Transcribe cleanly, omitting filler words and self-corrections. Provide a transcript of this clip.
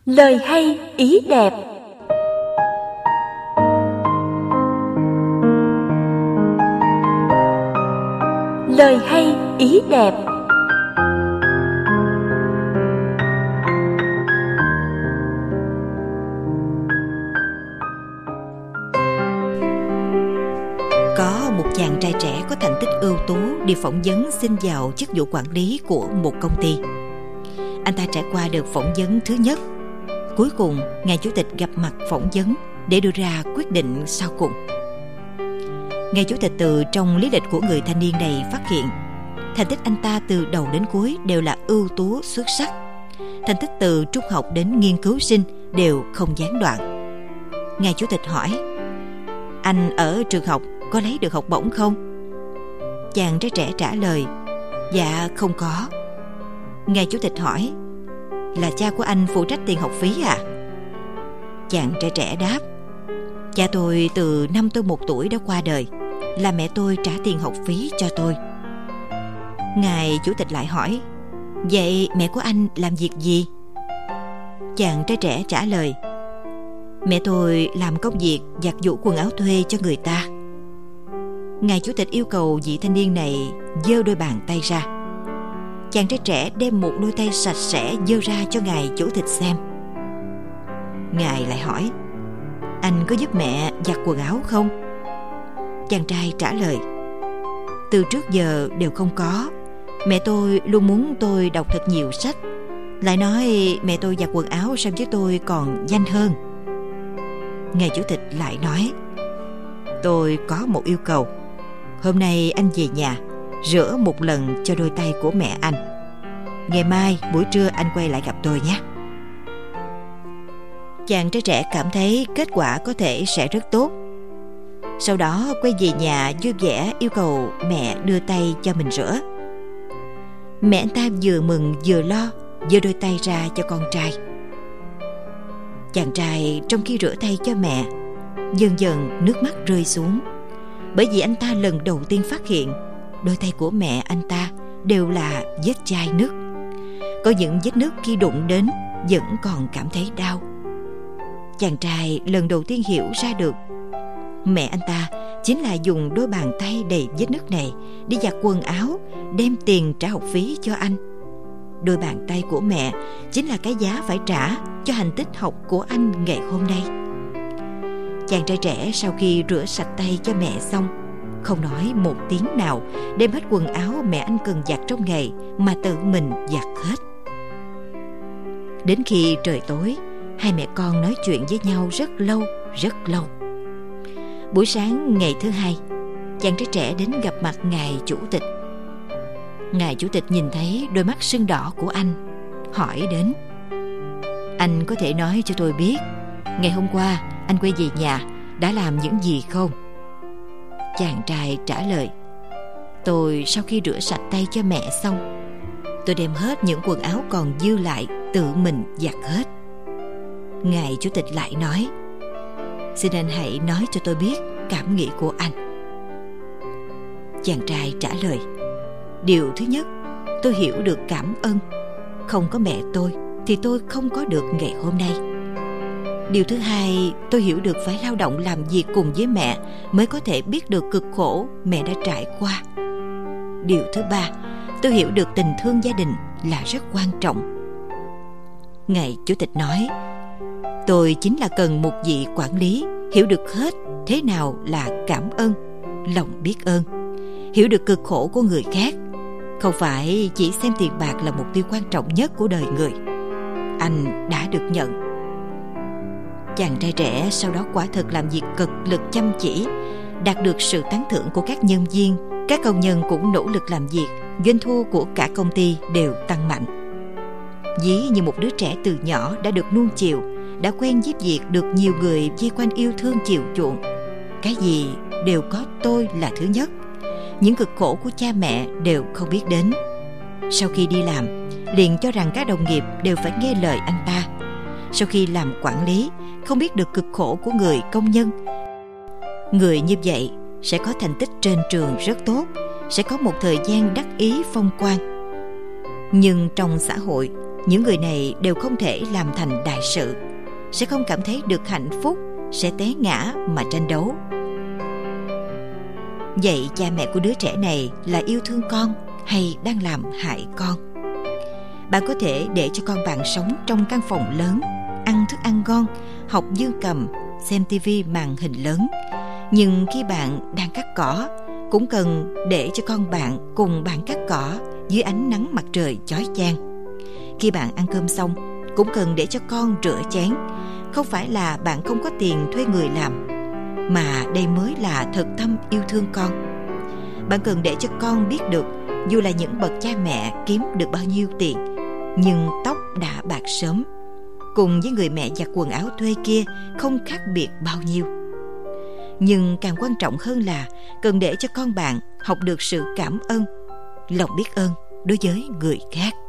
Lời hay ý đẹp. Lời hay ý đẹp. Có một chàng trai trẻ có thành tích ưu tú đi phỏng vấn xin vào chức vụ quản lý của một công ty. Anh ta trải qua đợt phỏng vấn thứ nhất. Cuối cùng, ngài chủ tịch gặp mặt phỏng vấn để đưa ra quyết định sau cùng. Ngài chủ tịch từ trong lý lịch của người thanh niên này phát hiện thành tích anh ta từ đầu đến cuối đều là ưu tú xuất sắc. Thành tích từ trung học đến nghiên cứu sinh đều không gián đoạn. Ngài chủ tịch hỏi: "Anh ở trường học có lấy được học bổng không?" Chàng trai trẻ trả lời: "Dạ không có." Ngài chủ tịch hỏi: "Là cha của anh phụ trách tiền học phí à?" Chàng trai trẻ đáp: "Cha tôi từ năm tôi 1 tuổi đã qua đời, là mẹ tôi trả tiền học phí cho tôi." Ngài chủ tịch lại hỏi: "Vậy mẹ của anh làm việc gì?" Chàng trai trẻ trả lời: "Mẹ tôi làm công việc giặt giũ quần áo thuê cho người ta." Ngài chủ tịch yêu cầu vị thanh niên này giơ đôi bàn tay ra. Chàng trai trẻ đem một đôi tay sạch sẽ giơ ra cho ngài chủ tịch xem. Ngài lại hỏi: "Anh có giúp mẹ giặt quần áo không?" Chàng trai trả lời: "Từ trước giờ đều không có. Mẹ tôi luôn muốn tôi đọc thật nhiều sách, lại nói mẹ tôi giặt quần áo so với tôi còn nhanh hơn." Ngài chủ tịch lại nói: "Tôi có một yêu cầu. Hôm nay anh về nhà rửa một lần cho đôi tay của mẹ anh. Ngày mai buổi trưa anh quay lại gặp tôi nhé." Chàng trai trẻ cảm thấy kết quả có thể sẽ rất tốt. Sau đó quay về nhà vui vẻ yêu cầu mẹ đưa tay cho mình rửa. Mẹ anh ta vừa mừng vừa lo giơ đôi tay ra cho con trai. Chàng trai trong khi rửa tay cho mẹ, dần dần nước mắt rơi xuống, bởi vì anh ta lần đầu tiên phát hiện đôi tay của mẹ anh ta đều là vết chai nước. Có những vết nước khi đụng đến vẫn còn cảm thấy đau. Chàng trai lần đầu tiên hiểu ra được mẹ anh ta chính là dùng đôi bàn tay đầy vết nước này đi giặt quần áo, đem tiền trả học phí cho anh. Đôi bàn tay của mẹ chính là cái giá phải trả cho thành tích học của anh ngày hôm nay. Chàng trai trẻ sau khi rửa sạch tay cho mẹ xong, không nói một tiếng nào, đem hết quần áo mẹ anh cần giặt trong ngày mà tự mình giặt hết. Đến khi trời tối, hai mẹ con nói chuyện với nhau rất lâu, rất lâu. Buổi sáng ngày thứ hai, chàng trai trẻ đến gặp mặt ngài chủ tịch. Ngài chủ tịch nhìn thấy đôi mắt sưng đỏ của anh, hỏi đến: "Anh có thể nói cho tôi biết ngày hôm qua anh quay về nhà đã làm những gì không?" Chàng trai trả lời: "Tôi sau khi rửa sạch tay cho mẹ xong, tôi đem hết những quần áo còn dư lại tự mình giặt hết." Ngài chủ tịch lại nói: "Xin anh hãy nói cho tôi biết cảm nghĩ của anh." Chàng trai trả lời: "Điều thứ nhất, tôi hiểu được cảm ơn. Không có mẹ tôi thì tôi không có được ngày hôm nay. Điều thứ hai, tôi hiểu được phải lao động làm việc cùng với mẹ mới có thể biết được cực khổ mẹ đã trải qua. Điều thứ ba, tôi hiểu được tình thương gia đình là rất quan trọng." Ngài chủ tịch nói: "Tôi chính là cần một vị quản lý hiểu được hết thế nào là cảm ơn, lòng biết ơn, hiểu được cực khổ của người khác, không phải chỉ xem tiền bạc là mục tiêu quan trọng nhất của đời người. Anh đã được nhận." Chàng trai trẻ sau đó quả thực làm việc cực lực chăm chỉ, đạt được sự tán thưởng của các nhân viên. Các công nhân cũng nỗ lực làm việc, doanh thu của cả công ty đều tăng mạnh. Ví như một đứa trẻ từ nhỏ đã được nuông chiều, đã quen với việc được nhiều người vây quanh yêu thương chiều chuộng. Cái gì đều có tôi là thứ nhất. Những cực khổ của cha mẹ đều không biết đến. Sau khi đi làm, liền cho rằng các đồng nghiệp đều phải nghe lời anh ta. Sau khi làm quản lý, không biết được cực khổ của người công nhân. Người như vậy sẽ có thành tích trên trường rất tốt, sẽ có một thời gian đắc ý phong quang. Nhưng trong xã hội, Những người này đều không thể làm thành đại sự, sẽ không cảm thấy được hạnh phúc, sẽ té ngã mà tranh đấu. Vậy cha mẹ của đứa trẻ này là yêu thương con hay đang làm hại con? Bạn có thể để cho con bạn sống trong căn phòng lớn, ăn thức ăn ngon, học dương cầm, xem tivi màn hình lớn. Nhưng khi bạn đang cắt cỏ, cũng cần để cho con bạn cùng bạn cắt cỏ dưới ánh nắng mặt trời chói chang. Khi bạn ăn cơm xong, cũng cần để cho con rửa chén. Không phải là bạn không có tiền thuê người làm, mà đây mới là thật tâm yêu thương con. Bạn cần để cho con biết được, dù là những bậc cha mẹ kiếm được bao nhiêu tiền, nhưng tóc đã bạc sớm, cùng với người mẹ giặt quần áo thuê kia không khác biệt bao nhiêu. Nhưng càng quan trọng hơn là cần để cho con bạn học được sự cảm ơn, lòng biết ơn đối với người khác.